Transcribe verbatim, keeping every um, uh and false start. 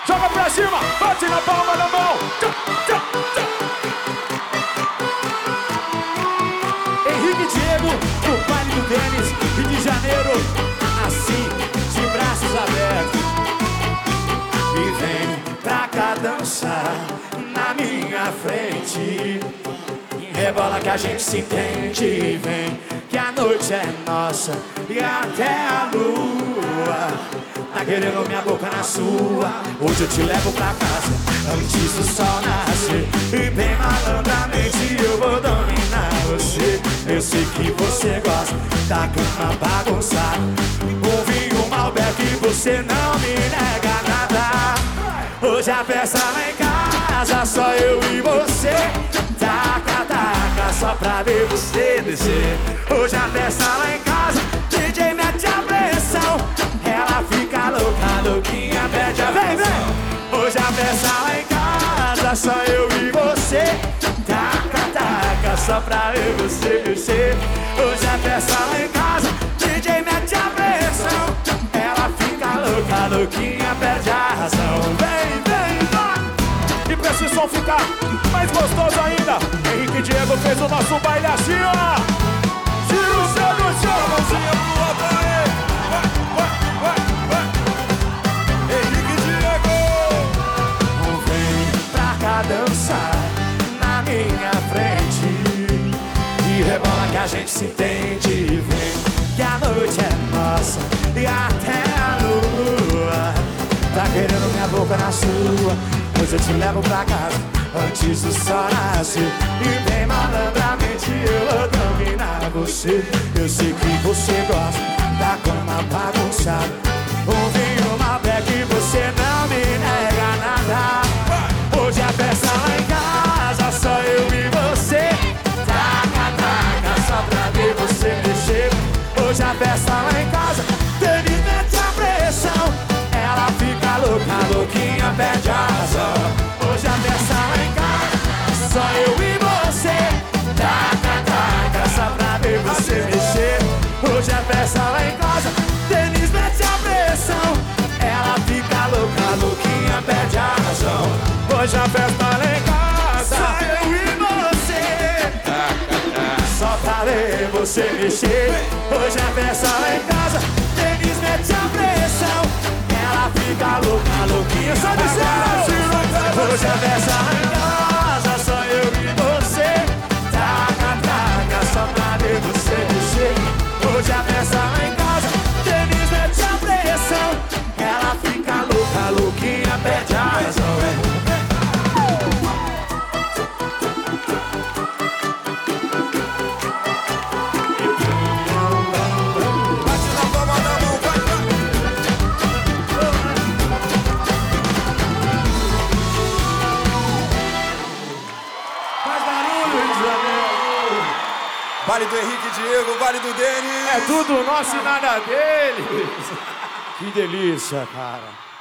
Joga pra cima, bate na palma da mão. Tchá, tchá, tchá. Henrique e Diego, no baile do Denis, Rio de Janeiro, assim, de braços abertos. E vem pra cá dançar na minha frente. Rebola que a gente se entende. Vem que a noite é nossa e até a lua tá querendo minha boca na sua. Hoje eu te levo pra casa antes do sol nascer. E bem malandramente eu vou dominar você. Eu sei que você gosta da cama bagunçada. Um vinho Malbec e você não me nega nada. Hoje a festa lá em casa, só eu e você. Taca, taca, só pra ver você descer. Hoje a festa lá em casa, D J mete a pressão. Ela fica louca, louquinha, pede a vem, vem. Hoje a festa lá em casa, só eu e você. Taca, taca, só pra ver você descer. Hoje a festa lá em casa, D J mete a pressão. Ela fica louca, louquinha, perde a razão. Vem, vem, vai. E pra esse som ficar mais gostoso ainda, Henrique e Diego fez o nosso baile assim, ó. Tira o céu do chão, mãozinha pro alto aí. Vai, vai, vai, vai. Henrique e Diego. Vem pra cá dançar na minha frente. E rebola que a gente se entende. Vem que a noite é nossa e até a lua tá querendo minha boca na sua. Hoje eu te levo pra casa antes do sol nascer. E bem malandramente eu vou dominar você. Eu sei que você gosta da cama bagunçada. Um vinho Malbec e você não me nega nada. Hoje a festa lá em casa, só eu e você. Taca, taca, só pra ver você mexer. Hoje a festa lá em casa, Denis mete a pressão. Ela fica louca, louquinha, perde a razão. Hoje a festa lá em casa, só eu e você. Taca, taca, só pra ver você mexer. Hoje a festa lá em casa, Denis mete a pressão. Ela fica louca, louquinha, perde a razão. Hoje a festa lá em casa, só eu e você. Taca, taca, só pra ver você mexer. Hoje a festa lá em casa, Denis mete a pressão. Ela fica louca, louquinha, só de ser. Hoje a festa lá em casa, só eu e você. Taca, taca, só pra ver você mexer. Hoje a festa lá em casa, Denis mete a pressão. Ela fica louca, louquinha, perde a razão. Vale do Henrique e Diego, vale do Denis. É tudo nosso e nada deles. Que delícia, cara.